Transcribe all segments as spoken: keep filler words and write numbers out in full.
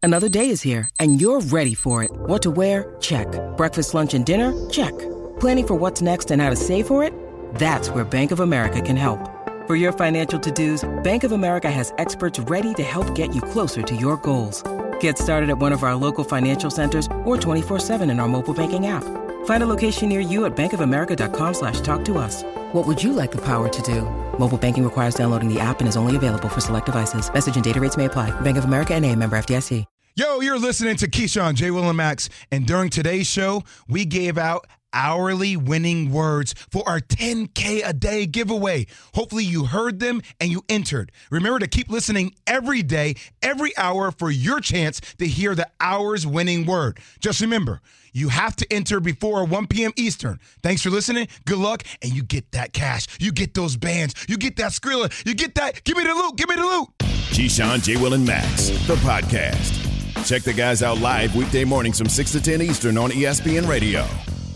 Another day is here, and you're ready for it. What to wear? Check. Breakfast, lunch, and dinner? Check. Planning for what's next and how to save for it? That's where Bank of America can help. For your financial to-dos, Bank of America has experts ready to help get you closer to your goals. Get started at one of our local financial centers or twenty-four seven in our mobile banking app. Find a location near you at bankofamerica.com slash talk to us. What would you like the power to do? Mobile banking requires downloading the app and is only available for select devices. Message and data rates may apply. Bank of America N A, member F D I C. Yo, you're listening to Keyshawn, J. Will and Max, and during today's show, we gave out hourly winning words for our ten K a day giveaway. Hopefully you heard them and you entered. Remember to keep listening every day, every hour for your chance to hear the hour's winning word. Just remember, you have to enter before one p.m. Eastern. Thanks for listening. Good luck, and you get that cash. You get those bands. You get that Skrilla. You get that. Give me the loot. Give me the loot. Keyshawn, J. Will and Max, the podcast. Check the guys out live weekday mornings from six to ten Eastern on E S P N Radio.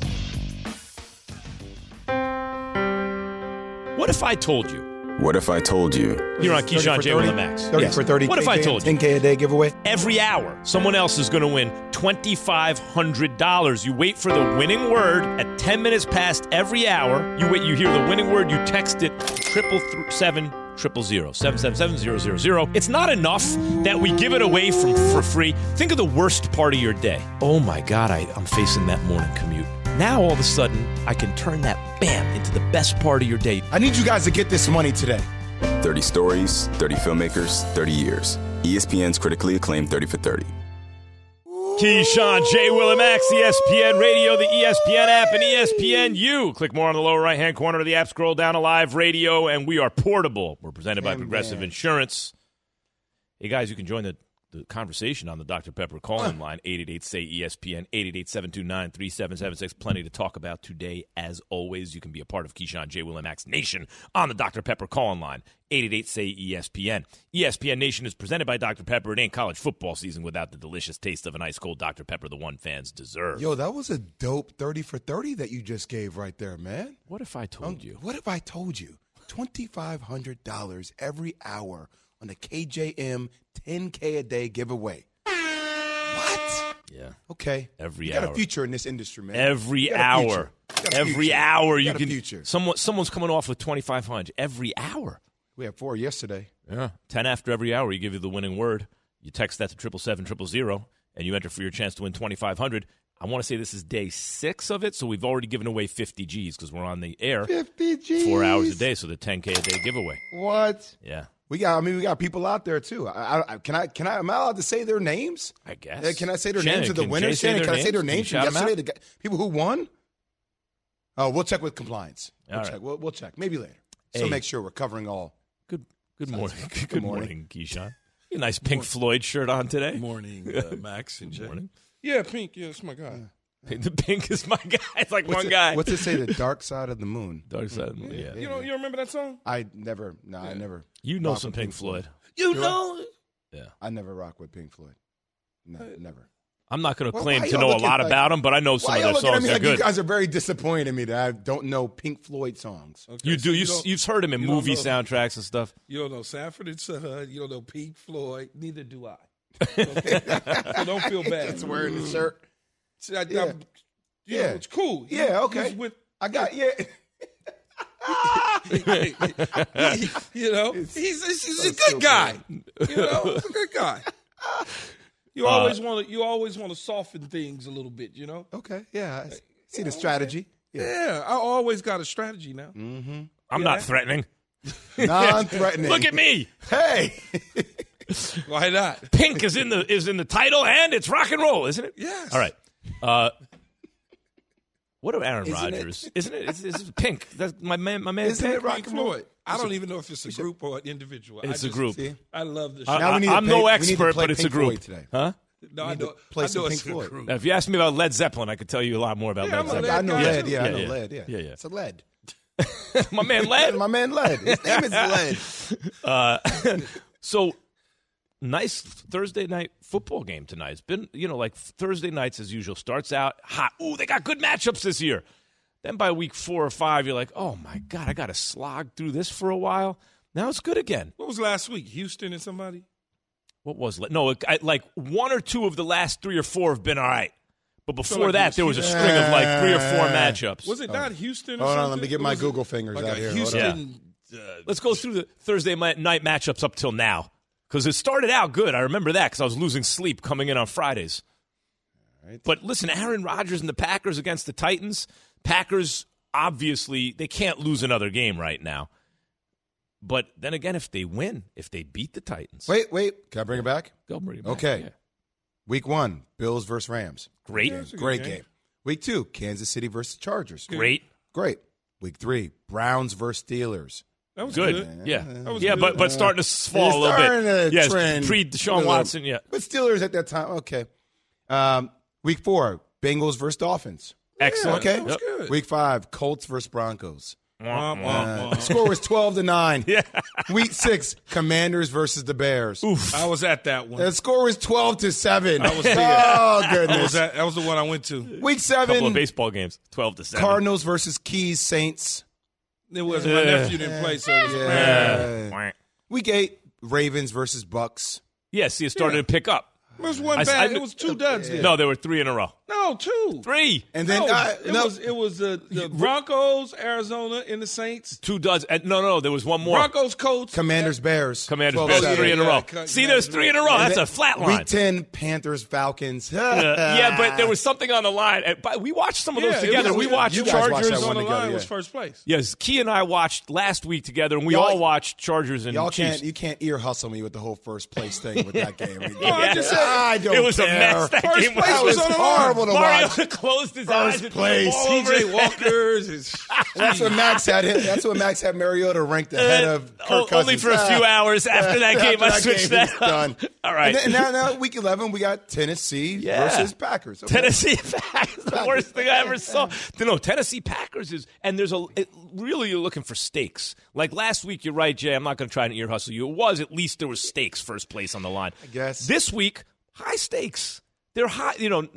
What if I told you? What if I told you? You're on Keyshawn, J. Will and Max. thirty Yes. for thirty. What if I told you? ten K a day giveaway. Every hour, someone else is going to win twenty-five hundred dollars. You wait for the winning word at ten minutes past every hour. You wait. You hear the winning word. You text it triple th- seven triple zero seven seven seven zero zero zero. It's not enough that we give it away from for free. Think of the worst part of your day. Oh my God, I, I'm facing that morning commute. Now all of a sudden, I can turn that bam into the best part of your day. I need you guys to get this money today. thirty stories, thirty filmmakers, thirty years. E S P N's critically acclaimed thirty for thirty. Keyshawn, J. Will and Max, E S P N Radio, the E S P N app, and E S P N U. Click more on the lower right-hand corner of the app. Scroll down to Live Radio, and we are portable. We're presented by Damn Progressive man. Insurance. Hey, guys, you can join the, the conversation on the Doctor Pepper call-in line, eight eight eight, S A Y, E S P N, eight eight eight, seven two nine, three seven seven six. Plenty to talk about today. As always, you can be a part of Keyshawn, J. Will and Max Nation on the Doctor Pepper call-in line, eight eight eight, S A Y, E S P N. E S P N Nation is presented by Doctor Pepper. It ain't college football season without the delicious taste of an ice-cold Doctor Pepper, the one fans deserve. Yo, that was a dope thirty for thirty that you just gave right there, man. What if I told Um, you? What if I told you? twenty-five hundred dollars every hour on the K J M ten K a day giveaway. What? Yeah. Okay. Every you got hour. a future in this industry, man. Every You got a hour. future. You got a Every future. hour You you got a can future. someone someone's coming off with twenty-five hundred every hour. We had four yesterday. Yeah. ten after every hour, you give you the winning word. You text that to triple seven triple zero, and you enter for your chance to win twenty-five hundred. I want to say this is day six of it, so we've already given away fifty G's because we're on the air fifty G's. four hours a day, so the ten K a day giveaway. What? Yeah. We got. I mean, we got people out there too. I, I, can I? Can I? Am I allowed to say their names? I guess. Uh, Can I say their Shannon, names of the can winners? Jay say Shannon, their can I say their names? names Can you from shout 'em yesterday? The guy, people who won. Oh, we'll check with compliance. We'll All check. right. We'll, we'll check. Maybe later. So Hey. make sure we're covering all. Good good Sounds morning. good. Good, morning. morning, Keyshawn. You nice Pink Floyd shirt on today. Morning, uh, Max and Jay. Morning. Yeah, Pink. Yeah, that's my guy. The pink is my guy. It's like What's one it, guy. What's it say? The dark side of the moon. Dark Side of the Moon, yeah. You know, you remember that song? I never. No, I never. You know rock some with Pink Floyd. You Do I? know. Yeah. I never rock with Pink Floyd. No, never. I'm not going to Well, claim why to y'all know a looking lot like- about them, but I know some Why of y'all their looking at songs. me They're like good. you guys are very disappointed in me that I don't know Pink Floyd songs? Okay, You so do. You, don't- you've heard him in you don't movie know- soundtracks and stuff. You don't know Sanford and Son. You don't know Pink Floyd. Neither do I. Okay? So don't feel bad. Just wearing the shirt. See, I, Yeah. I, you Yeah. know, it's cool. He- Yeah, okay. he's with, I got yeah. you know, he's, he's, he's a That's good so guy. You know, he's a good guy. You Uh, always want to. You always want to soften things a little bit. You know. Okay, yeah. I see the strategy. Yeah. Yeah, I always got a strategy now. Mm-hmm. I'm Yeah. not threatening. Non-threatening. Look at me. Hey. Why not? Pink is in the is in the title, and it's rock and roll, isn't it? Yes. All right. Uh, what are Aaron Isn't it? Rodgers? Isn't it? It's, it's Pink. That's my man. My man. Isn't Pink. it rock Pink and roll? Floyd. I don't even know if it's a group or an individual. I It's a just- group. See? I love the I, show. Now we need to I'm play- no we need to expert, play but it's a Pink group. Floyd today. Huh? no, I need to know, play I some know Pink it's a Floyd. group. Now, if you ask me about Led Zeppelin, I could tell you a lot more about Yeah, Led I'm a Zeppelin. I know guy, lead. too. Yeah, I Yeah, know yeah. lead. Yeah, Yeah, yeah. It's a lead. My man Led. My man led. His name is Led. Uh, so nice Thursday night football game tonight. It's been, you know, like Thursday nights as usual. Starts out hot. Ooh, they got good matchups this year. Then by week four or five, you're like, oh my God, I got to slog through this for a while. Now it's good again. What was last week? Houston and somebody? what was it? No, I, like one or two of the last three or four have been all right. But before like that, there was a string of like three or four matchups. Was it not Houston or Hold something? on, let me get my Google fingers like out a here. Houston, yeah. uh, Let's go through the Thursday night matchups up till now. Because it started out good. I remember that because I was losing sleep coming in on Fridays. Right. But listen, Aaron Rodgers and the Packers against the Titans. Packers, obviously, they can't lose another game right now. But then again, if they win, if they beat the Titans. Wait, wait. Can I bring it back? Go bring it back. Okay. Yeah. Week one, Bills versus Rams. Great. Yeah, Great game. game. Week two, Kansas City versus Chargers. Great. Great. Week three, Browns versus Steelers. That was Good. good. Yeah. That was yeah, good. but but starting to fall It's a little starting bit. to Yes, trend pre a Deshaun little. Watson, yeah. But Steelers at that time, okay. Um, week four, Bengals versus Dolphins. Excellent. Okay. that was good. Week five, Colts versus Broncos. Womp, womp, Uh, womp. score was twelve to nine. Yeah. Week six, Commanders versus the Bears. I was at that one. The score was twelve to seven. I was there. Oh, I goodness. was at, that was the one I went to. Week Couple of seven, baseball games, twelve to seven. Cardinals versus Keys Saints. It was my nephew didn't play, so it was Yeah. Yeah. Week eight, Ravens versus Bucks. Yeah, see, it started to pick up. It was one I- bad. I- it was two duds. There. No, there were three in a row. no, two. Three. And then no, uh, it no, was it was the, the Broncos, Arizona, and the Saints. Two duds. and- No, no, there was one more. Broncos, Colts, Commanders Bears. Commanders, twelve Bears, to seven. three in a yeah, row. Co- See, there's three in a row. And That's then a flat line. Week ten, Panthers Falcons. Uh, yeah, but there was something on the line. And- But we watched some of those Yeah, it together. was- we watched you guys watched Chargers that on one the together, line yeah. was first place. Yes, Key and I watched last week together, and we Y'all- all watched Chargers and Y'all Chiefs. can't you can't ear hustle me with the whole first place thing with that game. I, mean, No, I just said- I don't it was care. a mess. That First game place That was was on the line. horrible to Mario watch. closed his First eyes and place. threw the ball T J over. Walker's is That's what Max had. Him, that's what Max had Mariota ranked ahead of Kirk Oh, Cousins. only for a few Ah. hours after that After game. I that switched game, that it's up. done. All right. And then, now, now, week eleven, we got Tennessee Yeah. versus Packers. Okay. Tennessee Packers, the worst thing I ever saw. No, Tennessee Packers is, and there's a, it, really you're looking for stakes. Like last week, you're right, Jay, I'm not going to try to ear hustle you. It was, at least there was stakes first place on the line. I guess. This week, high stakes. They're high, you know,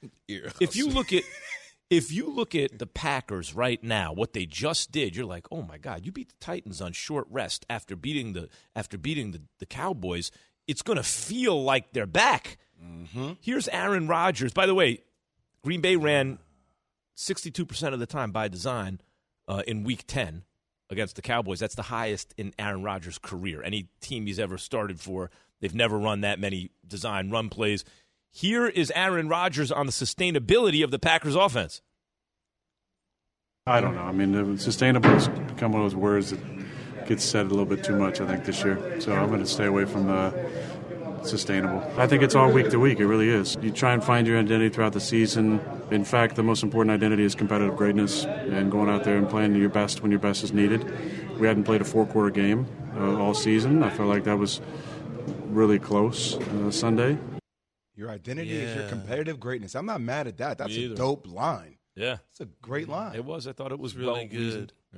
if you look at, if you look at the Packers right now, what they just did, you're like, oh my God, you beat the Titans on short rest after beating the, after beating the, the Cowboys. It's going to feel like they're back. Mm-hmm. Here's Aaron Rodgers. By the way, Green Bay ran sixty-two percent of the time by design uh, in Week ten against the Cowboys. That's the highest in Aaron Rodgers' career. Any team he's ever started for, they've never run that many design run plays. Here is Aaron Rodgers on the sustainability of the Packers offense. I don't know. I mean, the sustainable has become one of those words that gets said a little bit too much, I think, this year. So I'm going to stay away from the sustainable. I think it's all week to week. It really is. You try and find your identity throughout the season. In fact, the most important identity is competitive greatness and going out there and playing your best when your best is needed. We hadn't played a four-quarter game uh, all season. I felt like that was really close uh, Sunday. Your identity is your competitive greatness. I'm not mad at that. That's Me a either. dope line. Yeah. It's a great line. It was. I thought it was really well good. reasoned. Yeah.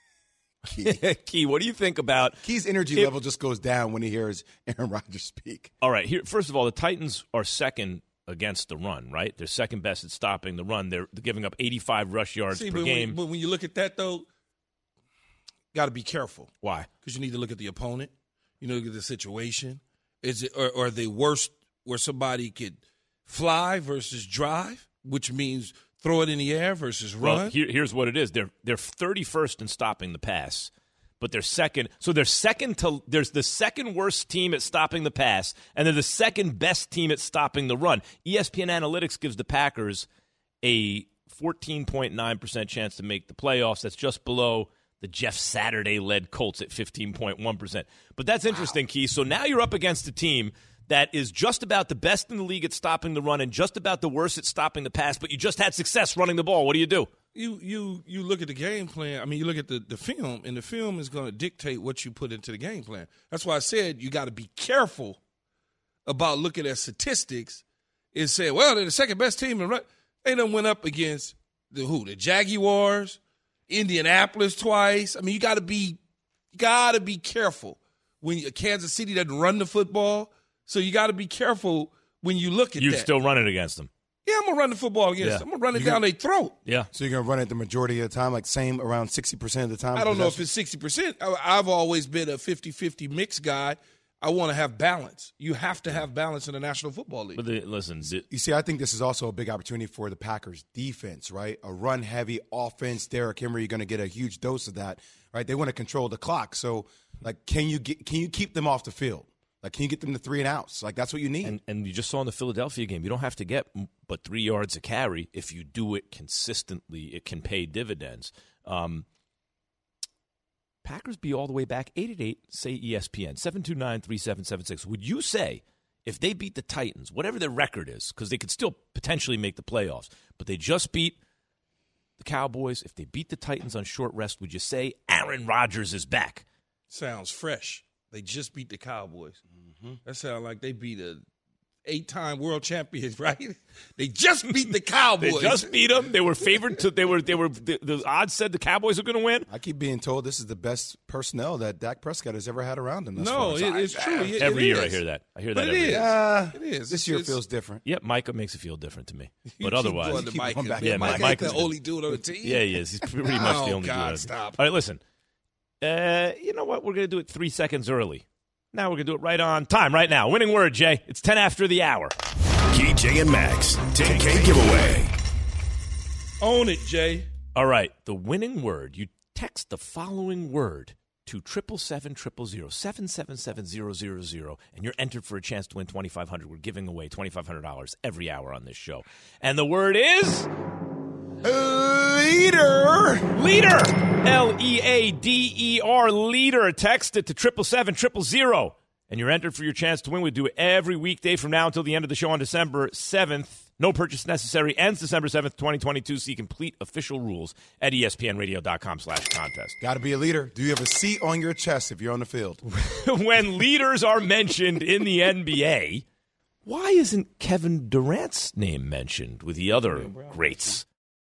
Key. Key, what do you think about Key's energy If- level just goes down when he hears Aaron Rodgers speak. All right, here. First of all, the Titans are second against the run, right? They're second best at stopping the run. They're, they're giving up eighty-five rush yards See, per but game. when, but when you look at that though, got to be careful Why? because you need to look at the opponent. You know, look at the situation. Is it or, or are they worse where somebody could fly versus drive, which means throw it in the air versus run? Well, here, here's what it is. They're they're thirty-first in stopping the pass, but they're second. So they're second to there's the second worst team at stopping the pass, and they're the second best team at stopping the run. E S P N Analytics gives the Packers a fourteen point nine percent chance to make the playoffs. That's just below the Jeff Saturday-led Colts at fifteen point one percent. But that's interesting, Keith. So now you're up against a team that is just about the best in the league at stopping the run and just about the worst at stopping the pass, but you just had success running the ball. What do you do? You you you look at the game plan. I mean, you look at the, the film, and the film is going to dictate what you put into the game plan. That's why I said you got to be careful about looking at statistics and say, well, they're the second best team in run. They done went up against the who? The Jaguars, Indianapolis twice. I mean, you got to be you got to be careful when you, Kansas City doesn't run the football. So you got to be careful when you look at You'd that. still run it against them. Yeah, I'm gonna run the football against Yeah. them. I'm gonna run it You down can- their throat. Yeah. So you're going to run it the majority of the time, like same around sixty percent of the time? I don't know if possession? it's sixty percent. I've always been a fifty-fifty mix guy. I want to have balance. You have to have balance in the National Football League. But the, listen, the, You see, I think this is also a big opportunity for the Packers defense, right? A run-heavy offense. Derrick Henry, you're going to get a huge dose of that, right? They want to control the clock. So, like, can you get, can you keep them off the field? Like, can you get them to three and outs? Like, that's what you need. and, and you just saw in the Philadelphia game, you don't have to get but three yards a carry. If you do it consistently, it can pay dividends. Um, Packers be all the way back, eight eight eight, say E S P N, seven two nine, three seven seven six. Would you say if they beat the Titans, whatever their record is, because they could still potentially make the playoffs, but they just beat the Cowboys, if they beat the Titans on short rest, would you say Aaron Rodgers is back? Sounds fresh. They just beat the Cowboys. Mm-hmm. That sounds like they beat a eight-time world champions, right? They just beat the Cowboys. They just beat them. They were favored to. They were. They were. The, the odds said the Cowboys were going to win. I keep being told this is the best personnel that Dak Prescott has ever had around him. Thus No, far. So it, I- it's true. It- Every it year I is. hear that. I hear But that it every is. year. Uh, It is. This It's- year it's- feels different. Yep, Micah makes it feel different to me. You But keep otherwise, going to keep Mike. going back. Man. Yeah, Mike Mike ain't is the the- only dude on the team. yeah, he is. He's pretty much Oh, the only God, dude. stop. All right, listen. Uh, you know what? We're going to do it three seconds early. Now we're going to do it right on time, right now. Winning word, Jay. It's ten after the hour. K J and Max, ten K giveaway. Own it, Jay. All right, the winning word. You text the following word to triple seven triple zero seven seven seven zero zero zero, and you're entered for a chance to win twenty five hundred. We're giving away twenty five hundred dollars every hour on this show, and the word is Leader. leader. L E A D E R leader. Text it to triple seven triple zero, and you're entered for your chance to win. We do it every weekday from now until the end of the show on December seventh. No purchase necessary. Ends December seventh, twenty twenty-two. See complete official rules at espnradio.com slash contest. Got to be a leader. Do you have a seat on your chest if you're on the field? When leaders are mentioned in the N B A, why isn't Kevin Durant's name mentioned with the other greats?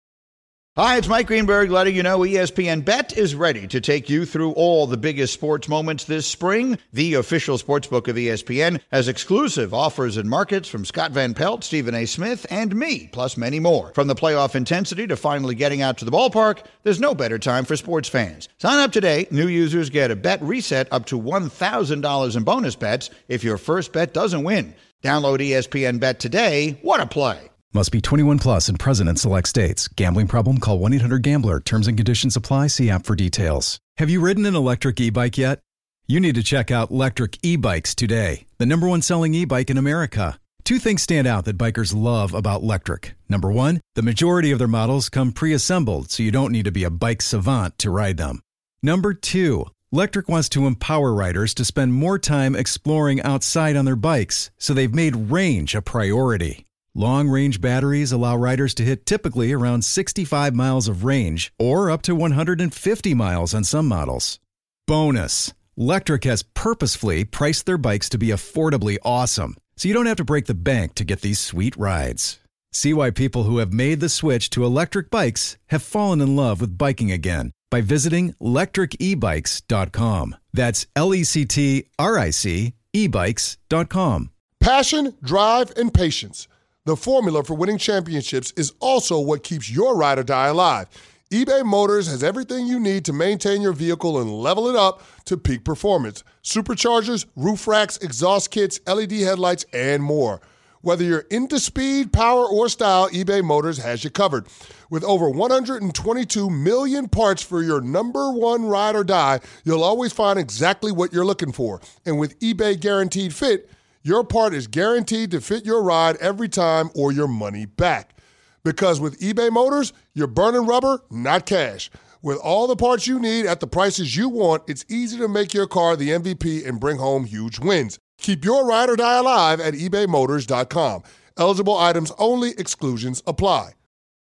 Hi, it's Mike Greenberg letting you know E S P N Bet is ready to take you through all the biggest sports moments this spring. The official sportsbook of E S P N has exclusive offers and markets from Scott Van Pelt, Stephen A. Smith, and me, plus many more. From the playoff intensity to finally getting out to the ballpark, there's no better time for sports fans. Sign up today. New users get a bet reset up to one thousand dollars in bonus bets if your first bet doesn't win. Download E S P N Bet today. What a play. Must be twenty-one plus and present in select states. Gambling problem? Call one eight hundred gambler. Terms and conditions apply. See app for details. Have you ridden an electric e-bike yet? You need to check out Electric E-Bikes today, the number one selling e-bike in America. Two things stand out that bikers love about Electric. Number one, the majority of their models come pre-assembled, so you don't need to be a bike savant to ride them. Number two, Electric wants to empower riders to spend more time exploring outside on their bikes, so they've made range a priority. Long-range batteries allow riders to hit typically around sixty-five miles of range or up to one hundred fifty miles on some models. Bonus, Electric has purposefully priced their bikes to be affordably awesome, so you don't have to break the bank to get these sweet rides. See why people who have made the switch to electric bikes have fallen in love with biking again by visiting electric e bikes dot com. That's L E C T R I C e bikes dot com. Passion, drive, and patience. The formula for winning championships is also what keeps your ride or die alive. eBay Motors has everything you need to maintain your vehicle and level it up to peak performance. Superchargers, roof racks, exhaust kits, L E D headlights, and more. Whether you're into speed, power, or style, eBay Motors has you covered. With over one hundred twenty-two million parts for your number one ride or die, you'll always find exactly what you're looking for. And with eBay Guaranteed Fit, your part is guaranteed to fit your ride every time or your money back. Because with eBay Motors, you're burning rubber, not cash. With all the parts you need at the prices you want, it's easy to make your car the M V P and bring home huge wins. Keep your ride or die alive at ebay motors dot com. Eligible items only. Exclusions apply.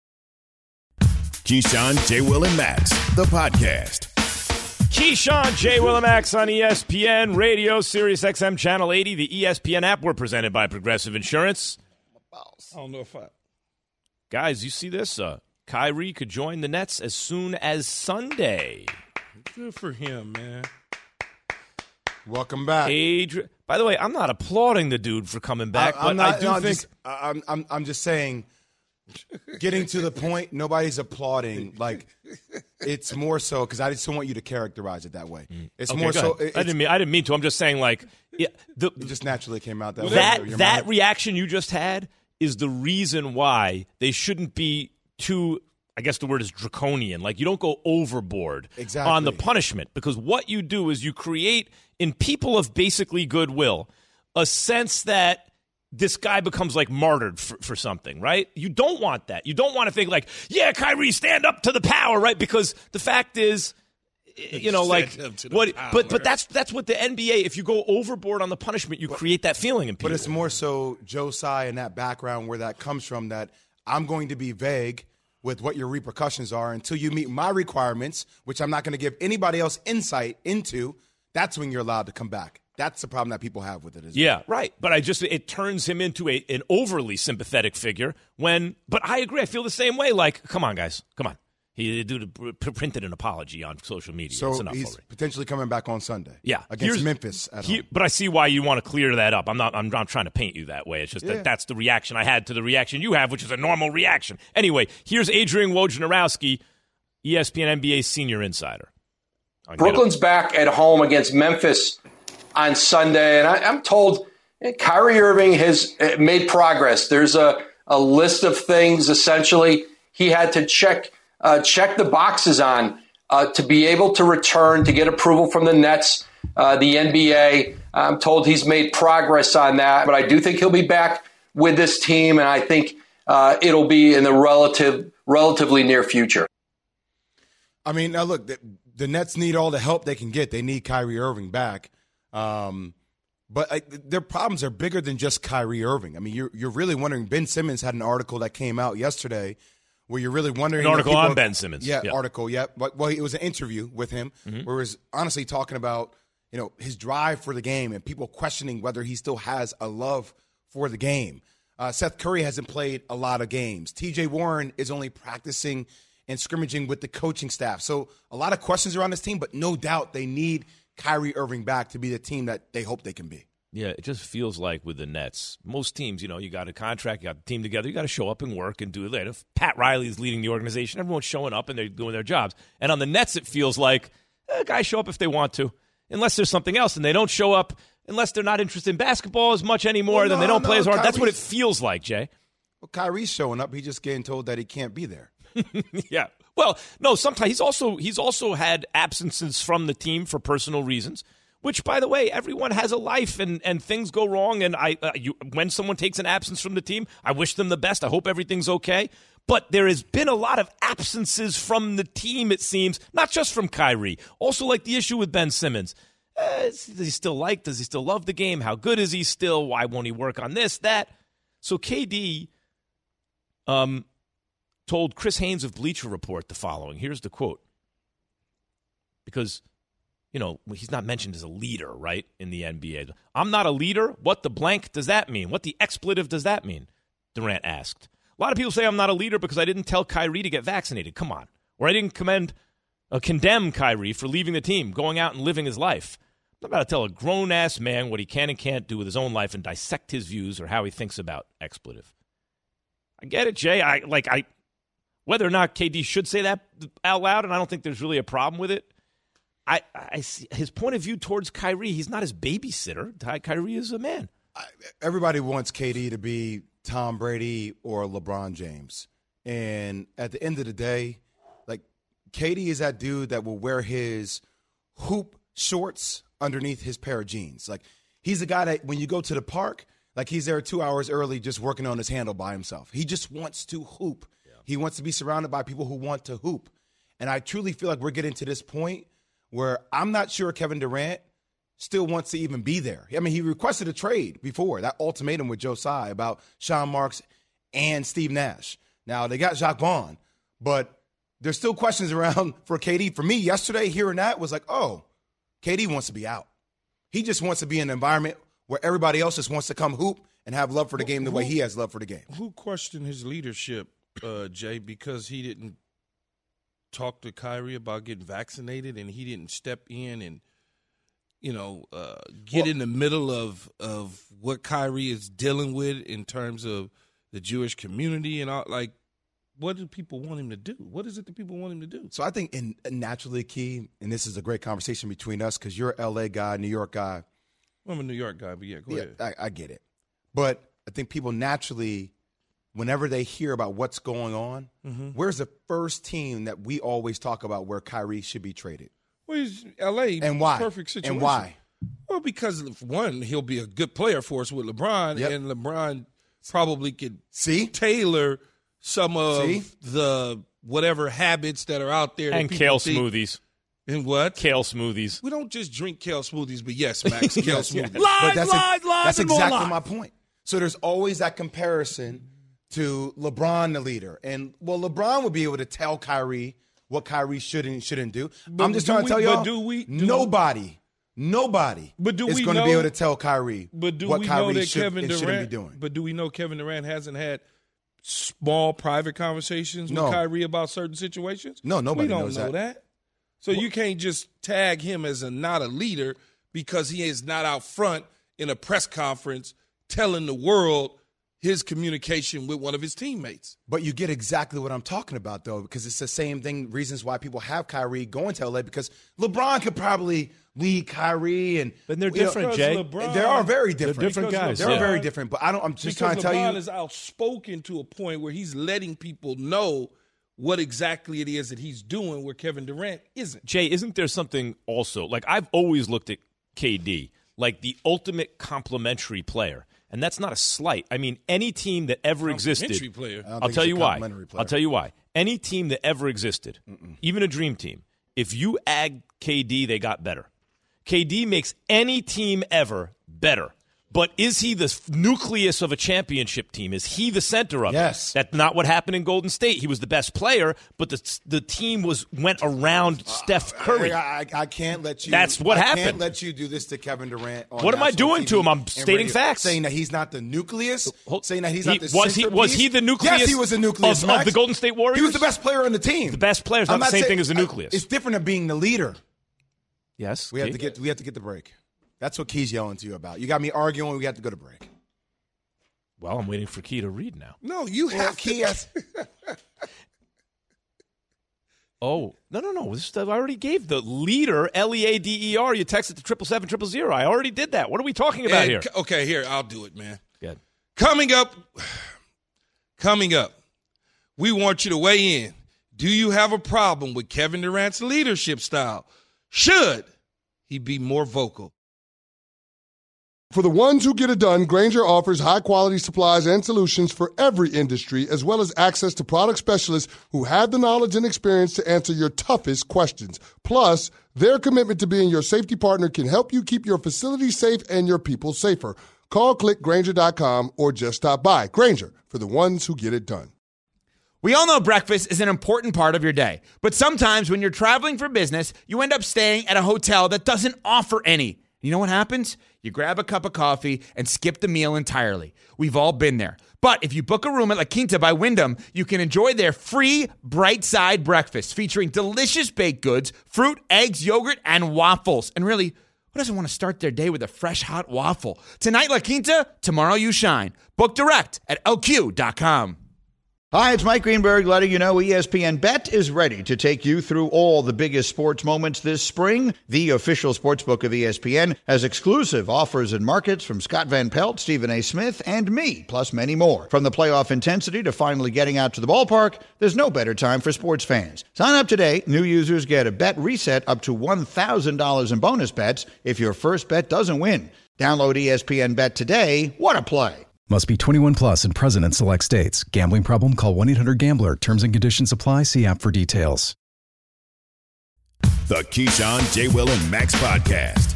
Keyshawn, J. Will, and Max, the podcast. Keyshawn, J. Will and Max on E S P N Radio, Sirius X M Channel eighty, the E S P N app. We're presented by Progressive Insurance. I don't know if I. Guys, you see this? Uh, Kyrie could join the Nets as soon as Sunday. Good for him, man. Welcome back. Adri- By the way, I'm not applauding the dude for coming back, I, I'm but not, I do no, I'm think just, I'm, I'm, I'm just saying, getting to the point, nobody's applauding. Like, it's more so because I just don't want you to characterize it that way. It's Okay, more go so. ahead. I didn't mean I didn't mean to. I'm just saying, like, yeah, the, it just naturally came out that way. That Your that mind- reaction you just had is the reason why they shouldn't be too. I guess the word is draconian. Like, you don't go overboard Exactly. on the punishment, because what you do is you create in people of basically goodwill a sense that this guy becomes like martyred for, for something, right? You don't want that. You don't want to think like, yeah, Kyrie, stand up to the power, right? Because the fact is, you know, like what? Power. But but that's that's what the N B A. If you go overboard on the punishment, you create that feeling in people. But it's more so Joe Tsai and that background where that comes from, that I'm going to be vague with what your repercussions are until you meet my requirements, which I'm not going to give anybody else insight into. That's when you're allowed to come back. That's the problem that people have with it. As Yeah, well. right. But I just, it turns him into a, an overly sympathetic figure when, but I agree. I feel the same way. Like, come on, guys. Come on. He did printed an apology on social media. So it's enough he's already. potentially coming back on Sunday. Yeah. Against Here's- Memphis at he- home. But I see why you want to clear that up. I'm not, I'm not trying to paint you that way. It's just Yeah. that that's the reaction I had to the reaction you have, which is a normal reaction. Anyway, here's Adrian Wojnarowski, E S P N N B A senior insider. I'll get Brooklyn's back at home against Memphis on Sunday, and I, I'm told eh, Kyrie Irving has eh, made progress. There's a, a list of things essentially he had to check uh, check the boxes on uh, to be able to return, to get approval from the Nets, uh, the N B A. I'm told he's made progress on that, but I do think he'll be back with this team, and I think uh, it'll be in the relative relatively near future. I mean, now look, the, the Nets need all the help they can get. They need Kyrie Irving back. Um, but I, their problems are bigger than just Kyrie Irving. I mean, you're you're really wondering. Ben Simmons had an article that came out yesterday where you're really wondering. An article if people, on Ben Simmons. Yeah, Yeah. article, yeah. But, well, it was an interview with him Mhm. where he was honestly talking about, you know, his drive for the game and people questioning whether he still has a love for the game. Uh, Seth Curry hasn't played a lot of games. T J Warren is only practicing and scrimmaging with the coaching staff. So a lot of questions around this team, but no doubt they need Kyrie Irving back to be the team that they hope they can be. Yeah, it just feels like with the Nets, most teams, you know, you got a contract, you got the team together, you got to show up and work and do it. If Pat Riley is leading the organization, everyone's showing up and they're doing their jobs. And on the Nets, it feels like eh, guys show up if they want to, unless there's something else, and they don't show up unless they're not interested in basketball as much anymore. Well, then they no, don't play no, as hard. That's what it Kyrie's- feels like, Jay. Well, Kyrie's showing up. He's just getting told that he can't be there. Yeah. Well, no, sometimes he's also he's also had absences from the team for personal reasons, which, by the way, everyone has a life and, and things go wrong. And I uh, you, when someone takes an absence from the team, I wish them the best. I hope everything's okay. But there has been a lot of absences from the team, it seems, not just from Kyrie. Also, like the issue with Ben Simmons. Uh, does he still like? Does he still love the game? How good is he still? Why won't he work on this, that? So K D um, told Chris Haynes of Bleacher Report the following. Here's the quote. Because, you know, he's not mentioned as a leader, right, in the N B A. I'm not a leader. What the blank does that mean? What the expletive does that mean? Durant asked. A lot of people say I'm not a leader because I didn't tell Kyrie to get vaccinated. Come on. Or I didn't commend, uh, condemn Kyrie for leaving the team, going out and living his life. I'm not about to tell a grown-ass man what he can and can't do with his own life and dissect his views or how he thinks about expletive. I get it, Jay. I like I whether or not K D should say that out loud, and I don't think there's really a problem with it. I, I see his point of view towards Kyrie. He's not his babysitter. Ty- Kyrie is a man. Everybody wants K D to be Tom Brady or LeBron James. And at the end of the day, like, K D is that dude that will wear his hoop shorts underneath his pair of jeans. Like, he's the guy that when you go to the park, like, he's there two hours early just working on his handle by himself. He just wants to hoop. Yeah. He wants to be surrounded by people who want to hoop. And I truly feel like we're getting to this point where I'm not sure Kevin Durant still wants to even be there. I mean, he requested a trade before, that ultimatum with Joe Tsai about Sean Marks and Steve Nash. Now, they got Jacques Vaughn, but there's still questions around for K D. For me, yesterday, hearing that was like, oh, K D wants to be out. He just wants to be in an environment where everybody else just wants to come hoop and have love for the game the who, way he has love for the game. Who questioned his leadership, uh, Jay, because he didn't talk to Kyrie about getting vaccinated and he didn't step in and, you know, uh, get well, in the middle of, of what Kyrie is dealing with in terms of the Jewish community and all? Like, what do people want him to do? What is it that people want him to do? So I think in naturally, Key, and this is a great conversation between us because you're an L A guy, New York guy. Well, I'm a New York guy, but yeah, go yeah, ahead. I, I get it. But I think people naturally, whenever they hear about what's going on, mm-hmm. where's the first team that we always talk about where Kyrie should be traded? Well, he's L A. And why? Perfect situation. And why? Well, because, one, he'll be a good player for us with LeBron, yep. and LeBron probably could See? tailor some of See? the whatever habits that are out there. And that kale think, smoothies. And what? Kale smoothies. We don't just drink kale smoothies, but yes, Max, kale yes, smoothies. But Lies, that's lies, a, lies, That's and more exactly lies. my point. So there's always that comparison to LeBron, the leader. And, well, LeBron would be able to tell Kyrie what Kyrie should and shouldn't do. But I'm just do trying we, to tell y'all, but do we, do nobody, nobody but do is we going to know, be able to tell Kyrie but do what we Kyrie know that should Kevin and shouldn't Durant, be doing. But do we know Kevin Durant hasn't had small private conversations with No. Kyrie about certain situations? No, nobody we don't knows know that. that. So you can't just tag him as a not a leader because he is not out front in a press conference telling the world his communication with one of his teammates. But you get exactly what I'm talking about, though, because it's the same thing, reasons why people have Kyrie going to L A, because LeBron could probably lead Kyrie. and But they're you know, different, Jay. LeBron, They are very different. They're different guys. They're Yeah. very different, but I don't, I'm just because trying to tell LeBron you. is outspoken to a point where he's letting people know what exactly it is that he's doing where Kevin Durant isn't. Jay, isn't there something also, like I've always looked at K D like the ultimate complementary player. And that's not a slight. I mean, any team that ever existed. Player. I'll tell you why. I'll tell you why. Any team that ever existed, Mm-mm. even a dream team, if you add K D, they got better. K D makes any team ever better. But is he the nucleus of a championship team? Is he the center of yes. it? That's not what happened in Golden State. He was the best player, but the the team was went around Steph Curry. Uh, I, I can't let you. That's what I happened. Can't let you do this to Kevin Durant. On what am I doing T V to him? I'm and stating radio, facts. Saying that he's not the nucleus. Saying that he's he, not the was he was he the nucleus? Yes, he was the nucleus of, Max. of the Golden State Warriors. He was the best player on the team. The best player is not I'm the same saying, thing as the nucleus. I, it's different than being the leader. Yes, we have to get we have to get the break. That's what Key's yelling to you about. You got me arguing. We have to go to break. Well, I'm waiting for Key to read now. No, you well, have Key. to. Has... oh no no no! This, I already gave the leader L E A D E R. You texted to triple seven triple zero. I already did that. What are we talking about and, here? Okay, here I'll do it, man. Good. Coming up, coming up. We want you to weigh in. Do you have a problem with Kevin Durant's leadership style? Should he be more vocal? For the ones who get it done, Grainger offers high-quality supplies and solutions for every industry, as well as access to product specialists who have the knowledge and experience to answer your toughest questions. Plus, their commitment to being your safety partner can help you keep your facility safe and your people safer. Call, click Grainger dot com, or just stop by. Grainger, for the ones who get it done. We all know breakfast is an important part of your day, but sometimes when you're traveling for business, you end up staying at a hotel that doesn't offer any. You know what happens? You grab a cup of coffee and skip the meal entirely. We've all been there. But if you book a room at La Quinta by Wyndham, you can enjoy their free Bright Side breakfast featuring delicious baked goods, fruit, eggs, yogurt, and waffles. And really, who doesn't want to start their day with a fresh, hot waffle? Tonight, La Quinta, tomorrow you shine. Book direct at L Q dot com. Hi, it's Mike Greenberg letting you know E S P N Bet is ready to take you through all the biggest sports moments this spring. The official sportsbook of E S P N has exclusive offers and markets from Scott Van Pelt, Stephen A. Smith, and me, plus many more. From the playoff intensity to finally getting out to the ballpark, there's no better time for sports fans. Sign up today. New users get a bet reset up to one thousand dollars in bonus bets if your first bet doesn't win. Download E S P N Bet today. What a play. Must be twenty-one plus and present in select states. Gambling problem? Call one eight hundred gambler. Terms and conditions apply. See app for details. The Keyshawn, J. Will, and Max podcast.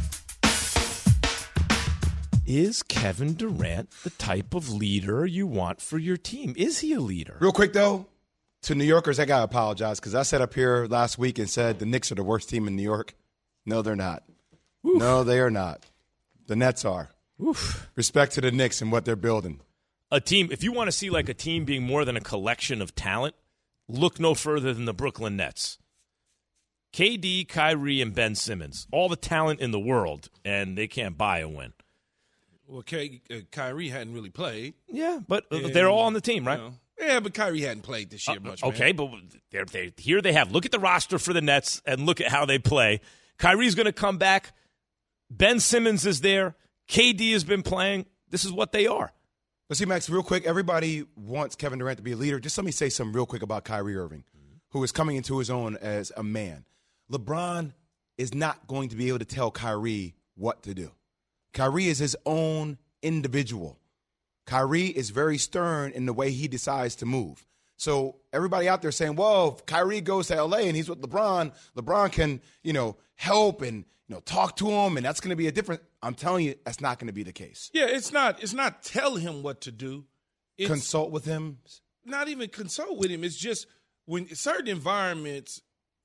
Is Kevin Durant the type of leader you want for your team? Is he a leader? Real quick, though, to New Yorkers, I got to apologize because I sat up here last week and said the Knicks are the worst team in New York. No, they're not. Oof. No, they are not. The Nets are. Oof. Respect to the Knicks and what they're building. A team, if you want to see like a team being more than a collection of talent, look no further than the Brooklyn Nets. K D, Kyrie, and Ben Simmons. All the talent in the world, and they can't buy a win. Well, K, uh, Kyrie hadn't really played. Yeah, but and, they're all on the team, right? You know, Yeah, but Kyrie hadn't played this year uh, much. Okay, man. but they're, they're, here they have. Look at the roster for the Nets and look at how they play. Kyrie's going to come back. Ben Simmons is there. K D has been playing. This is what they are. Let's see, Max, real quick. Everybody wants Kevin Durant to be a leader. Just let me say something real quick about Kyrie Irving, mm-hmm. who is coming into his own as a man. LeBron is not going to be able to tell Kyrie what to do. Kyrie is his own individual. Kyrie is very stern in the way he decides to move. So everybody out there saying, well, if Kyrie goes to L A and he's with LeBron, LeBron can, you know, help and, you know, talk to him, and that's going to be a different – I'm telling you, that's not going to be the case. Yeah, it's not It's not tell him what to do. It's consult with him? Not even consult with him. It's just when certain environments,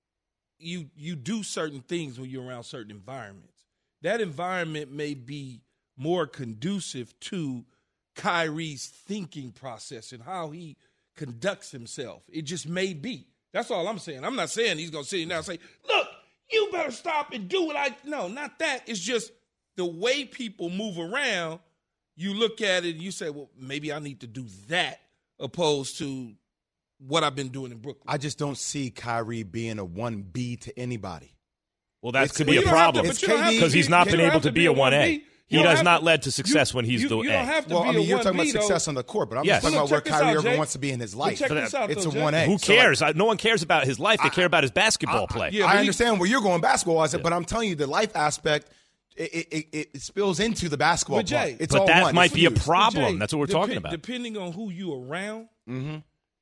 you you do certain things when you're around certain environments. That environment may be more conducive to Kyrie's thinking process and how he conducts himself. It just may be. That's all I'm saying. I'm not saying he's going to sit here now and say, look, you better stop and do what I – no, not that. It's just the way people move around, you look at it and you say, well, maybe I need to do that opposed to what I've been doing in Brooklyn. I just don't see Kyrie being a one B to anybody. Well, that it's, could be a problem because he's not been able to be a one A. He has not led to success you, when he's you, the you A. don't have to well, be I mean, a you're talking one B, about success though. on the court, but I'm yes. just talking Look, about where Kyrie out, Irving Jay. wants to be in his life. Check this out, it's though, a one A. Who so cares? like, no one cares about his life. They I, care about his basketball I, play. I, yeah, I he, understand where you're going basketball-wise, but I'm telling you the life aspect, it, it, it, it spills into the basketball but Jay, play. It's but all that one. might it's be a fused. problem. Jay, That's what we're dep- talking about. Depending on who you around, mm-hmm.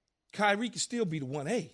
Kyrie can still be the one A,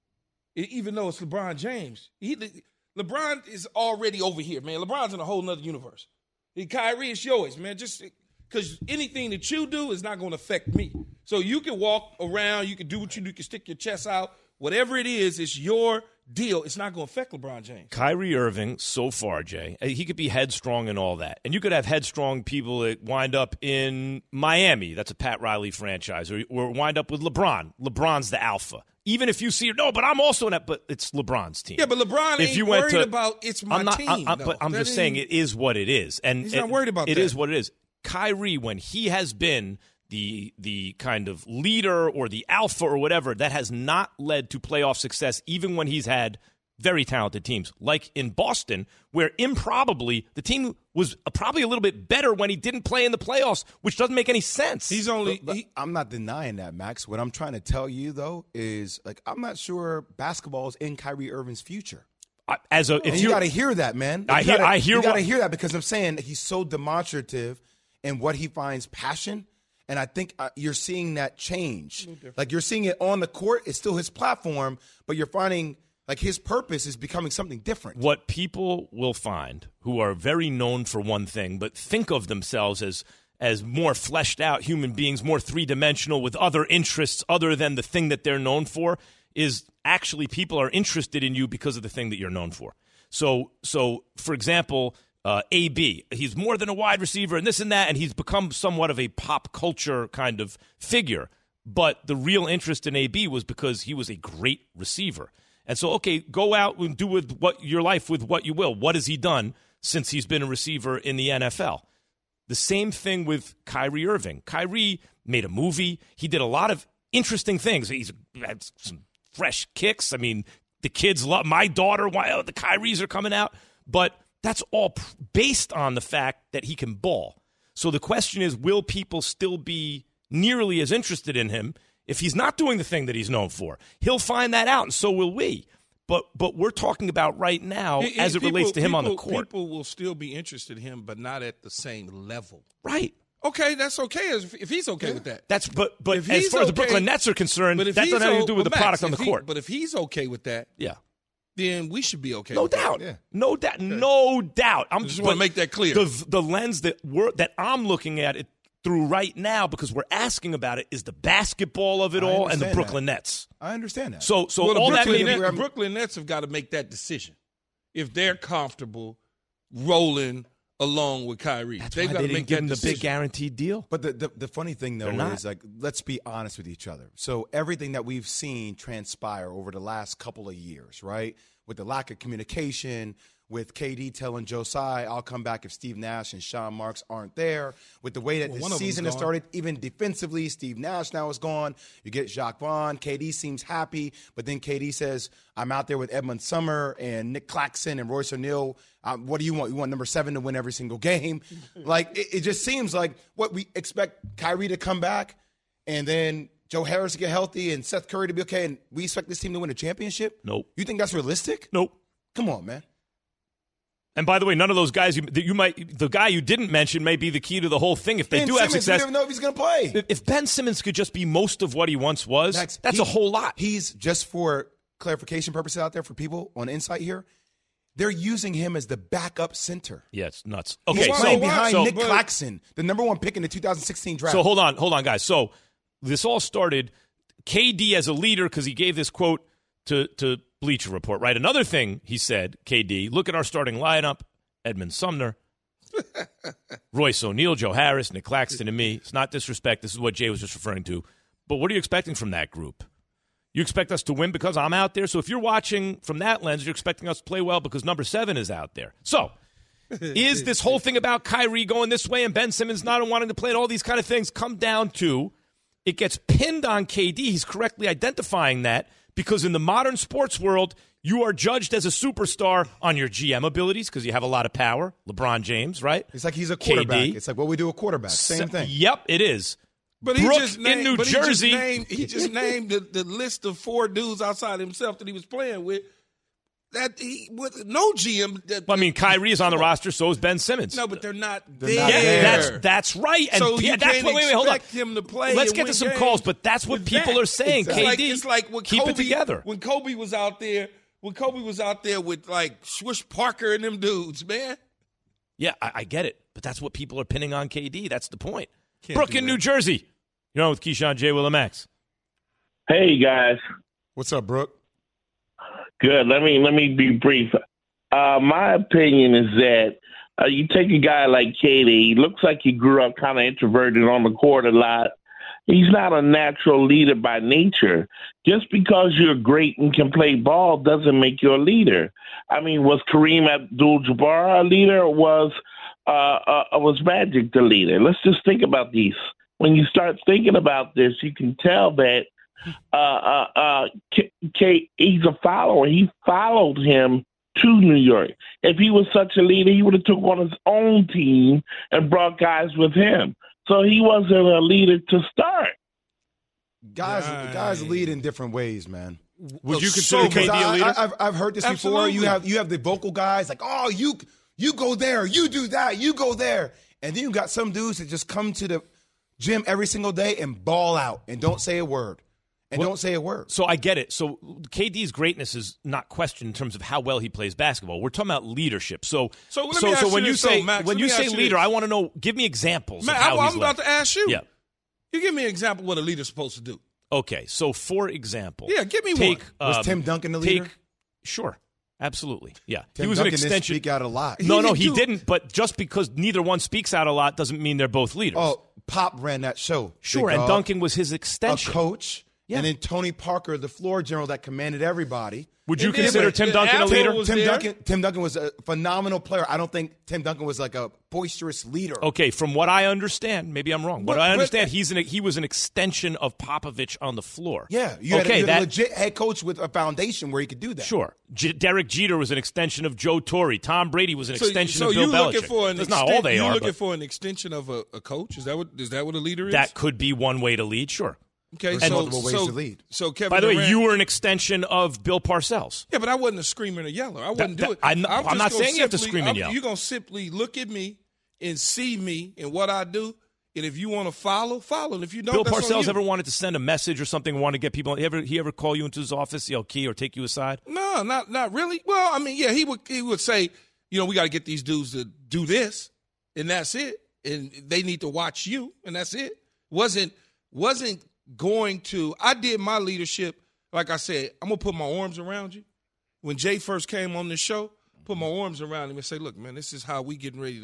even though it's LeBron James. He, LeBron is already over here, man. LeBron's in a whole nother universe. Kyrie, it's yours, man. Just because anything that you do is not going to affect me. So you can walk around, you can do what you do, you can stick your chest out. Whatever it is, it's your deal. It's not going to affect LeBron James. Kyrie Irving, so far, Jay, he could be headstrong and all that. And you could have headstrong people that wind up in Miami. That's a Pat Riley franchise. Or, or wind up with LeBron. LeBron's the alpha. Even if you see, no, but I'm also in that, but it's LeBron's team. Yeah, but LeBron if ain't you went worried to, about it's my I'm not, team. I, I, no. but I'm that just saying it is what it is. And he's it, not worried about it that. It is what it is. Kyrie, when he has been the the kind of leader or the alpha or whatever, that has not led to playoff success, even when he's had very talented teams, like in Boston, where improbably the team was probably a little bit better when he didn't play in the playoffs, which doesn't make any sense. He's only. But, but he, I'm not denying that, Max. What I'm trying to tell you though is like I'm not sure basketball is in Kyrie Irving's future. I, as a, if and you got to hear that, man. I you hear. Gotta, I hear. You got to what, hear that because I'm saying he's so demonstrative in what he finds passion. And I think uh, you're seeing that change. Like you're seeing it on the court. It's still his platform, but you're finding like his purpose is becoming something different. What people will find who are very known for one thing, but think of themselves as as more fleshed out human beings, more three-dimensional with other interests other than the thing that they're known for, is actually people are interested in you because of the thing that you're known for. So, so for example, uh, A B, he's more than a wide receiver and this and that, and he's become somewhat of a pop culture kind of figure. But the real interest in A B was because he was a great receiver. And so, okay, go out and do with what your life with what you will. What has he done since he's been a receiver in the N F L? The same thing with Kyrie Irving. Kyrie made a movie. He did a lot of interesting things. He's had some fresh kicks. I mean, the kids love my daughter. Why oh, the Kyries are coming out? But that's all based on the fact that he can ball. So the question is, will people still be nearly as interested in him if he's not doing the thing that he's known for? He'll find that out, and so will we. But but we're talking about right now he, as it people, relates to him people, on the court. People will still be interested in him, but not at the same level. Right. Okay, that's okay if, if he's okay yeah. with that. That's but but if as far okay, as the Brooklyn Nets are concerned, that doesn't have anything to do with the Max, product on the he, court. But if he's okay with that, yeah, then we should be okay. No with doubt. That. Yeah. No doubt. No doubt. I'm I just want to make that clear. The the lens that we're that I'm looking at it through right now, because we're asking about it, is the basketball of it I all and the that. Brooklyn Nets. I understand that. So so well, all the that Brooklyn, means Net, the Brooklyn Nets have got to make that decision if they're comfortable rolling along with Kyrie. That's They've why got they to didn't make give that him the decision. big guaranteed deal. But the, the, the funny thing, though, They're is, like, let's be honest with each other. So everything that we've seen transpire over the last couple of years, right, with the lack of communication, with K D telling Josiah, I'll come back if Steve Nash and Sean Marks aren't there. With the way that Well, the one of season them's has gone. started, even defensively, Steve Nash now is gone. You get Jacques Vaughn. K D seems happy, but then K D says, I'm out there with Edmund Summer and Nick Claxton and Royce O'Neal. Um, what do you want? You want number seven to win every single game? Like, it, it just seems like what we expect Kyrie to come back and then Joe Harris to get healthy and Seth Curry to be okay, and we expect this team to win a championship? Nope. You think that's realistic? Nope. Come on, man. And by the way, none of those guys you, that you might the guy you didn't mention may be the key to the whole thing. If they Ben do have Simmons, success, we don't even know if he's going to play. If, if Ben Simmons could just be most of what he once was, Max, that's he- a whole lot. He's, just for clarification purposes out there for people on Insight here, they're using him as the backup center. Yeah, it's nuts. He's Okay, playing so, behind so, Nick Claxton, the number one pick in the two thousand sixteen draft. So hold on, hold on, guys. So this all started K D as a leader because he gave this quote to to Bleacher Report, right? Another thing he said, K D, look at our starting lineup: Edmund Sumner, Royce O'Neal, Joe Harris, Nick Claxton, and me. It's not disrespect. This is what Jay was just referring to. But what are you expecting from that group? You expect us to win because I'm out there? So if you're watching from that lens, you're expecting us to play well because number seven is out there. So is this whole thing about Kyrie going this way and Ben Simmons not wanting to play and all these kind of things come down to it gets pinned on K D. He's correctly identifying that because in the modern sports world, you are judged as a superstar on your G M abilities because you have a lot of power. LeBron James, right? It's like he's a quarterback. K D. It's like what we do a quarterback. Same So- thing. Yep, it is. But he Brooke just in named, New but Jersey. He just named, he just named the, the list of four dudes outside himself that he was playing with. That he with no G M. That, Well, I mean, Kyrie is on the roster, so is Ben Simmons. no, but they're not They're there. not Yeah, there. that's that's right. And So yeah, you that's can't what, wait, wait, hold on. expect him to play. Let's and get to win some games calls, but that's what with people that. are saying. It's K D, like, it's like when keep Kobe, it together. When Kobe was out there, when Kobe was out there with like Swish Parker and them dudes, man. Yeah, I, I get it, but that's what people are pinning on K D. That's the point. Can't Brooke do in that. New Jersey. You're on with Keyshawn, J. Will, and Max. Hey guys, What's up, Brooke? good. Let me let me be brief. Uh, my opinion is that uh, you take a guy like K D. He looks like he grew up kind of introverted on the court a lot. He's not a natural leader by nature. Just because you're great and can play ball doesn't make you a leader. I mean, was Kareem Abdul-Jabbar a leader, or was uh, uh, was Magic the leader? Let's just think about these. When you start thinking about this, you can tell that uh, uh, uh, K, K, he's a follower. He followed him to New York. If he was such a leader, he would have took on his own team and brought guys with him. So he wasn't a leader to start. Guys, Right. guys lead in different ways, man. Would you So consider K D much. a I, leader? I, I've, I've heard this before. Absolutely. You have you have the vocal guys like, oh, you you go there, you do that, you go there, and then you got some dudes that just come to the gym every single day and ball out and don't say a word and Well, don't say a word. So I get it. So K D's greatness is not questioned in terms of how well he plays basketball. We're talking about leadership. So So let so, me so ask when you you this, say though, Max. when Let you me say ask you leader, this. I want to know. Give me examples Man, of how I, he's I'm about led. to ask you. Yeah. You give me an example of what a leader's supposed to do. Okay. So for example, Yeah, give me take, one. Was um, Tim Duncan the take- leader? Sure. Absolutely. Yeah. Tim he was Duncan an didn't extension. speak out a lot. No, He no, didn't he do- didn't. But just because neither one speaks out a lot doesn't mean they're both leaders. Oh, Pop ran that show. sure. Big And dog. Duncan was his a extension. coach, Yeah. and then Tony Parker, the floor general that commanded everybody. Would you And then- consider but Tim the Duncan a asshole leader? was Tim there. Duncan, Tim Duncan was a phenomenal player. I don't think Tim Duncan was like a boisterous leader. Okay, from what I understand, maybe I'm wrong. What But- I but- understand, he's an, he was an extension of Popovich on the floor. Yeah, you had, okay, a, you had that a legit head coach with a foundation where he could do that. sure. J- Derek Jeter was an extension of Joe Torre. Tom Brady was an So, extension so of Bill you Belichick. looking for an That's exten- not all they you are. looking But for an extension of a, a coach? Is that what is that what a leader is? that could be one way to lead. Sure. okay, There's so, multiple ways so, to lead. So Kevin By the way, Durant- you were an extension of Bill Parcells. Yeah, but I wasn't a screamer and a yeller. I wouldn't that- do it. I'm not- I'm just not gonna saying you have to simply- scream and I'm- yell. You're going to simply look at me and see me and what I do. And if you want to follow, follow. And if you don't, Bill that's on Parcells you. ever wanted to send a message or something, want to get people? He ever he ever call you into his office, yell key, or take you aside? No, not not really. Well, I mean, yeah, he would he would say, you know, we got to get these dudes to do this, and that's it. And they need to watch you, and that's it. Wasn't wasn't going to. I did my leadership, like I said. I'm gonna put my arms around you. When Jay first came on the show, put my arms around him and say, look, man, this is how we getting ready to.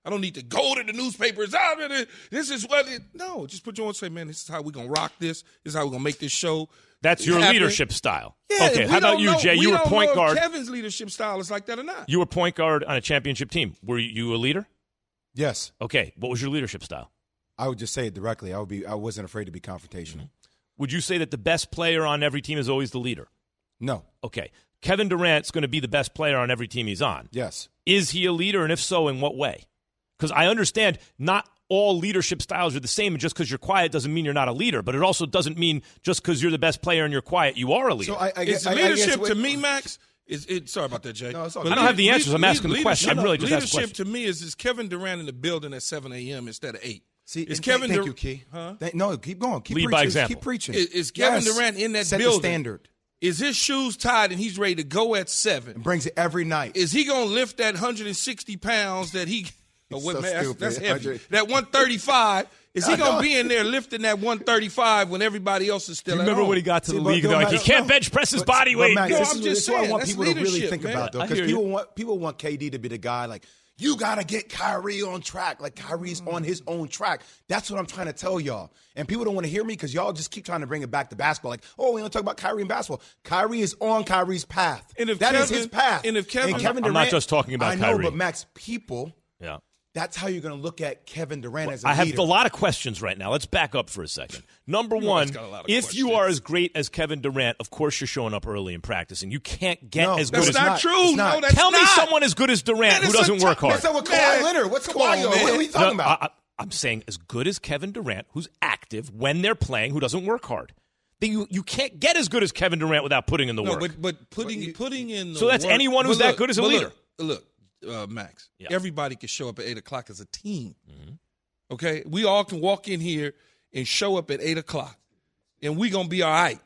I don't need to go to the newspapers. Ah, this is what it. No, just put you on and say, man, this is how we're going to rock this. This is how we're going to make this show. That's your happen. leadership style. Yeah, okay, how about you, know, Jay? You were point know guard. If Kevin's leadership style is like that or not. You were point guard on a championship team. Were you a leader? Yes. Okay, what was your leadership style? I would just say it directly. I would be. I wasn't afraid to be confrontational. Mm-hmm. Would you say that the best player on every team is always the leader? No. Okay. Kevin Durant's going to be the best player on every team he's on. Yes. Is he a leader, and if so, in what way? Because I understand not all leadership styles are the same, and just because you're quiet doesn't mean you're not a leader, but it also doesn't mean just because you're the best player and you're quiet, you are a leader. So I, I, Is I, I leadership guess, to me, Max, is it, sorry about that, Jay. No, it's all But I don't have the answers. I'm asking the question. I'm really just asking Leadership to me is, is Kevin Durant in the building at seven a.m. instead of eight. See, is and Kevin thank Dur- you, Key. Huh? Thank, no, keep going. Keep Lead preaching. by example. Keep preaching. Is, is Kevin Yes. Durant in that Set building? the standard. Is his shoes tied and he's ready to go at seven? And brings it every night. Is he going to lift that one hundred sixty pounds that he oh, what, so man, that's, stupid. that's heavy. one hundred That one thirty-five, is he I going know. to be in there lifting that one thirty-five when everybody else is still Do you at remember home? when he got to See, the but league? no, They're like, Matt, he can't no. bench press his But- body but weight. Matt, No, this I'm is, just this is what I saying, want that's people to really leadership, think man. about, though, I because hear you. people want people want K D to be the guy like, you got to get Kyrie on track. Like, Kyrie's on his own track. That's what I'm trying to tell y'all. And people don't want to hear me because y'all just keep trying to bring it back to basketball. Like, oh, we don't talk about Kyrie and basketball. Kyrie is on Kyrie's path. And if That is Kevin- his path. and if Kevin- and Kevin I'm not Durant, just talking about I know, Kyrie. but Max, people, Yeah. that's how you're going to look at Kevin Durant as a I have leader. a lot of questions right now. Let's back up for a second. Number You one, always got a lot of if you questions. are as great as Kevin Durant, of course you're showing up early and practicing. You can't get No, as That's good as not, not. true. It's not. No, that's Tell me not. someone as good as Durant Man, who it's doesn't a work t- hard. That's not what Man, Kawhi Leonard. What's come Kawhi on, doing? man. What are we talking No, about? I, I, I'm saying as good as Kevin Durant, who's active when they're playing, who doesn't work hard. That You, you can't get as good as Kevin Durant without putting in the No, work. but but putting putting in the So that's work- anyone who's but that look, good as a but leader. Look, look uh, Max. Yeah. Everybody can show up at eight o'clock as a team. Mm-hmm. Okay, we all can walk in here and show up at eight o'clock, and we gonna be all right.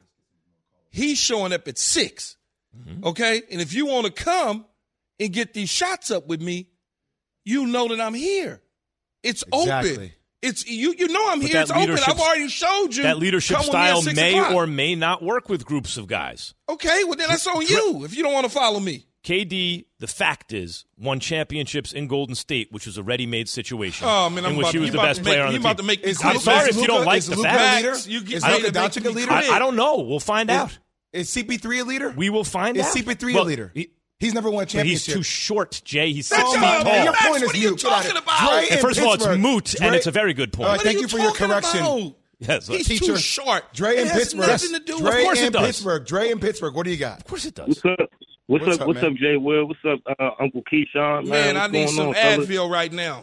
He's showing up at six. Mm-hmm. Okay, and if you want to come and get these shots up with me, you know that I'm here. It's Exactly. open. It's you. You know I'm But here. that It's open. leadership- I've already showed you. that leadership Come with me at style six may o'clock. or may not work with groups of guys. Okay, well then that's on you if you don't want to follow me. K D, the fact is, won championships in Golden State, which was a ready-made situation Oh man, I'm in which about, he was you the about best to player make, on you the about team. to make me Is I'm Luka- sorry is if you don't Luka- like is the Luka fact. a leader? Max, you get Is ready Luka to make Doncic me a leader? credit. I, I don't know. We'll find Is- out. Is C P three a leader? We will find Is out. C P three Well, a leader? he- He's never won a but he's championship. too short, Jay. He's That's six all, feet man. tall. Your Max, point what is are you mute. Get out of talking it. about? Dre And in first of all, it's Pittsburgh. moot, Dre- and it's a very good point. All right, What thank are you for your talking correction. about? Yes, He's Teacher. too short. Dre it in has Pittsburgh. nothing to do with Dre Of course it in does. Pittsburgh. Dre in Pittsburgh. What do you got? of course it does. What's up? What's, What's up? up, What's man? up, Jay Will? What's up, uh, Uncle Keyshawn? Man, Man, I what's need going some on, fellas? Advil right now.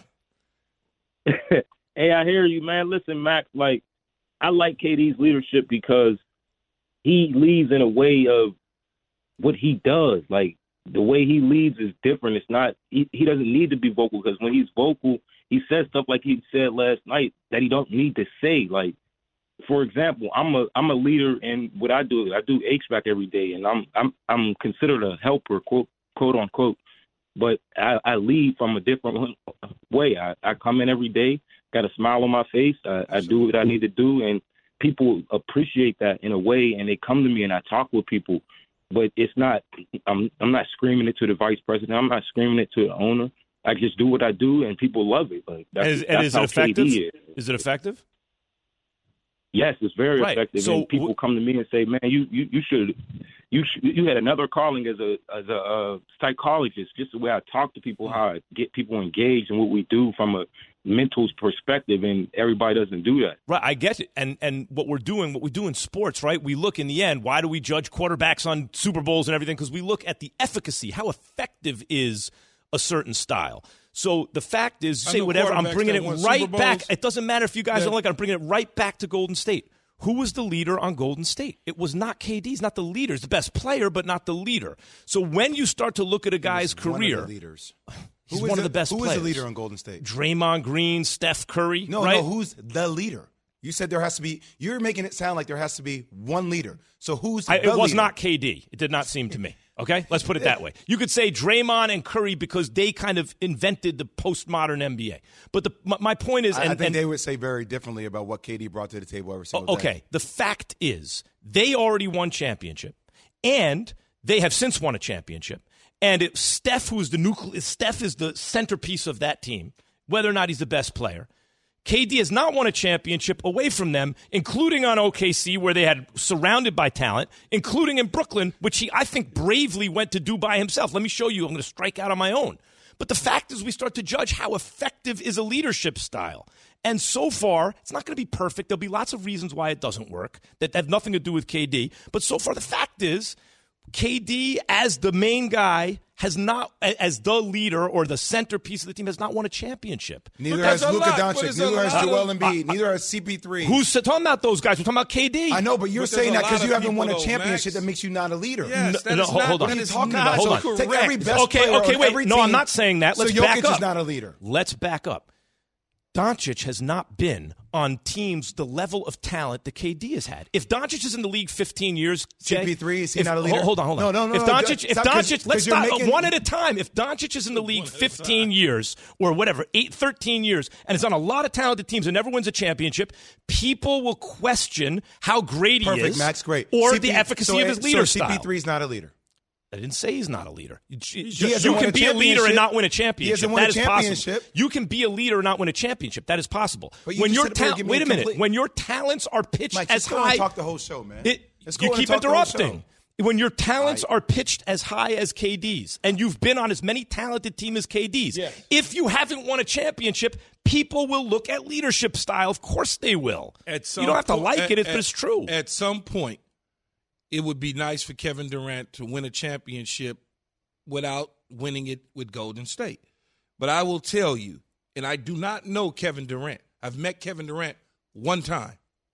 Hey, I hear you, man. Listen, Max, like, I like K D's leadership because he leads in a way of what he does. Like, the way he leads is different. It's not, he, he doesn't need to be vocal because when he's vocal, he says stuff like he said last night that he don't need to say. Like, for example, I'm a I'm a leader in what I do. I do H V A C every day, and I'm I'm I'm considered a helper, quote quote unquote. But I, I lead from a different way. I, I come in every day, got a smile on my face. I, I do what I need to do, and people appreciate that in a way. And they come to me, and I talk with people. But it's not. I'm I'm not screaming it to the vice president. I'm not screaming it to the owner. I just do what I do, and people love it. Like that's, And is, and that's is how it effective? K D is. Is it effective? Yes, it's very Right. effective. So and people w- come to me and say, "Man, you you, you should you should, you had another calling as a as a uh, psychologist. Just the way I talk to people, how I get people engaged in what we do from a mental perspective, and everybody doesn't do that." Right, I get it. And and what we're doing, what we do in sports, right? We look in the end. Why do we judge quarterbacks on Super Bowls and everything? Because we look at the efficacy. How effective is a certain style? So the fact is, I say know whatever. I'm quarterbacks bringing that it won right Super back. Bowls. It doesn't matter if you guys Yeah. don't like it. I'm bringing it right back to Golden State. Who was the leader on Golden State? It was not K D. He's not the leader. He's the best player, but not the leader. So when you start to look at a guy's One of the career, leaders. he's Who is one of the- the best Who players. is the leader on Golden State? Draymond Green, Steph Curry. No, right? no. Who's the leader? You said there has to be. You're making it sound like there has to be one leader. So who's I, the it was leader? not K D. It did not seem to me. Okay, let's put it that way. You could say Draymond and Curry because they kind of invented the postmodern N B A. But the, my, my point is, I, and, I think and- they would say very differently about what K D brought to the table every single okay, day. the fact is they already won championship, and they have since won a championship. And it, Steph, who's the nucleus, Steph is the centerpiece of that team. whether or not he's the best player. K D has not won a championship away from them, including on O K C, where they had surrounded by talent, including in Brooklyn, which he, I think, bravely went to do by himself. Let me show you. I'm going to strike out on my own. But the fact is we start to judge how effective is a leadership style. And so far, it's not going to be perfect. There'll be lots of reasons why it doesn't work that have nothing to do with K D. But so far, the fact is K D, as the main guy, has not, as the leader or the centerpiece of the team, has not won a championship. Neither has Luka Doncic. Neither has Joel Embiid. Neither has C P three. Who's talking about those guys? We're talking about K D. I know, but you're but saying that because you haven't won a championship that makes you not a leader. Yes, that no, is hold, not, hold on. That is hold not on. Hold on. correct. Take every best okay, player okay, of wait. every No, team. I'm not saying that. Let's so back Jokic up. is not a leader. Let's back up. Doncic has not been on teams the level of talent that K D has had. If Doncic is in the league fifteen years, Jay, C P three, is he if, not a leader? Hold on, hold on. No, no, no. If no, Doncic, if stop, Doncic, let's stop making, one at a time. If Doncic is in the league fifteen years or whatever, eight, thirteen years, and is on a lot of talented teams and never wins a championship, people will question how great he Perfect, is, Max, great. or C P, the efficacy so, of his leader so style. C P three is not a leader. I didn't say he's not a leader. You, He you can be a leader and not win a championship. He hasn't won that a is championship. possible. You can be a leader and not win a championship. That is possible. But you when just your said it, ta- give me wait a minute. complete- When your talents are pitched Mike, as just go high, and talk the whole show, man. It, Let's go you and keep talk the whole interrupting. show. When your talents I, are pitched as high as K D's, and you've been on as many talented teams as K D's, yes. if you haven't won a championship, people will look at leadership style. Of course they will. At some you don't have to point, like at, it, if at, it's true. At some point, it would be nice for Kevin Durant to win a championship without winning it with Golden State. But I will tell you, and I do not know Kevin Durant. I've met Kevin Durant one time.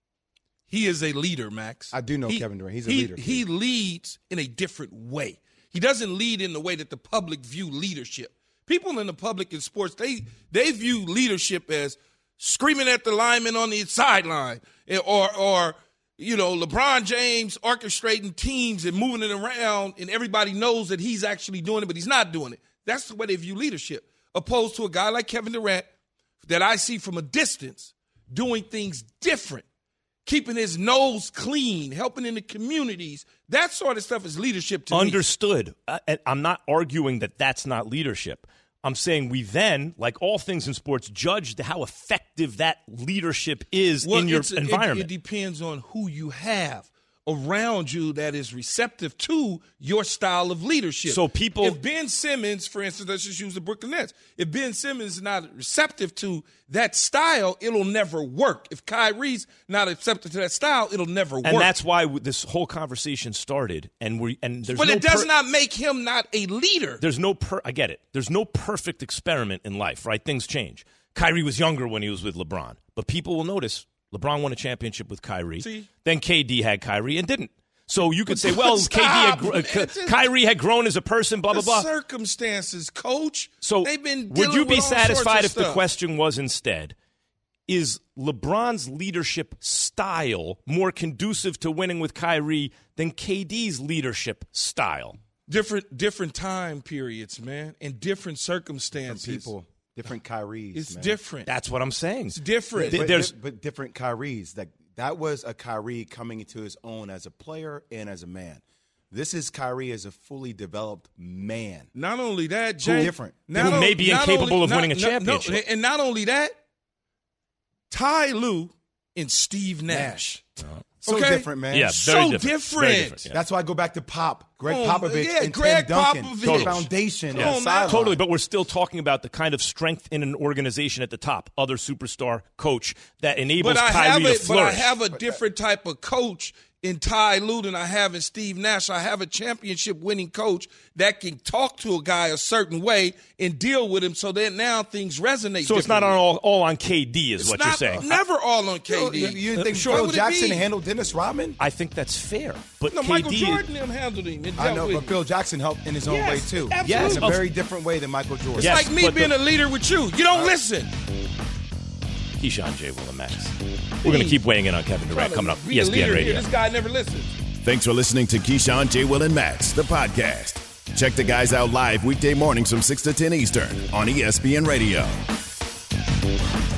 He is a leader, Max. I do know he, Kevin Durant. He's a he, leader. He leads in a different way. He doesn't lead in the way that the public view leadership. People in the public in sports, they they view leadership as screaming at the lineman on the sideline, or or you know, LeBron James orchestrating teams and moving it around, and everybody knows that he's actually doing it, but he's not doing it. That's the way they view leadership, opposed to a guy like Kevin Durant that I see from a distance doing things different, keeping his nose clean, helping in the communities. That sort of stuff is leadership to me. Understood. I, I'm not arguing that that's not leadership. I'm saying we then, like all things in sports, judge how effective that leadership is well, in your it's, environment. It, it depends on who you have around you that is receptive to your style of leadership. So people, if Ben Simmons, for instance, let's just use the Brooklyn Nets. If Ben Simmons is not receptive to that style, it'll never work. If Kyrie's not receptive to that style, it'll never work. And that's why this whole conversation started. And we and there's but no it does per- not make him not a leader. There's no per. I get it. There's no perfect experiment in life, right? Things change. Kyrie was younger when he was with LeBron, but people will notice LeBron won a championship with Kyrie. See? Then K D had Kyrie and didn't. So you could say, well, Stop, K D had, man. uh, Kyrie had grown as a person, blah, blah, the blah. Circumstances, coach. So they've been would you be with all sorts satisfied of if the stuff. question was instead, is LeBron's leadership style more conducive to winning with Kyrie than K D's leadership style? Different different time periods, man, and different circumstances. Different people, different Kyries. It's man. different. That's what I'm saying. It's different. But, There's- but, but different Kyries. Like that was a Kyrie coming into his own as a player and as a man. This is Kyrie as a fully developed man. Not only that, Jay. Different. Not Who may on- be not incapable only- of winning not- a no- no, championship. and not only that, Ty Lue and Steve Nash. So Okay? different, man. Yeah, So very different. different. Very different, yeah. That's why I go back to Pop, Greg Oh, Popovich, yeah, and Greg Tim Duncan. Popovich. The foundation. Yeah. on the Oh, man. sideline. Totally, but we're still talking about the kind of strength in an organization at the top, other superstar coach that enables But I Kyrie have to a, but I flourish. have a different type of coach in Ty Lue than I have in Steve Nash. I have a championship winning coach that can talk to a guy a certain way and deal with him so that now things resonate. so it's not differently. all, all on K D is It's what not, you're saying. Never all on K D. You, you didn't think Sure. Phil What would it Jackson be? handled Dennis Rodman? I think that's fair. But No, K D, Michael Jordan them handled him. and I dealt know, with but him. Phil Jackson helped in his own Yes, way too. absolutely. Yes, in a of- very different way than Michael Jordan. It's Yes, like me but being the- a leader with you. You don't listen. Keyshawn, J. Will, and Max. We're going to keep weighing in on Kevin Durant coming up. Be E a S P N leader Radio. here. This guy never listens. Thanks for listening to Keyshawn, J. Will, and Max, the podcast. Check the guys out live weekday mornings from six to ten Eastern on E S P N Radio.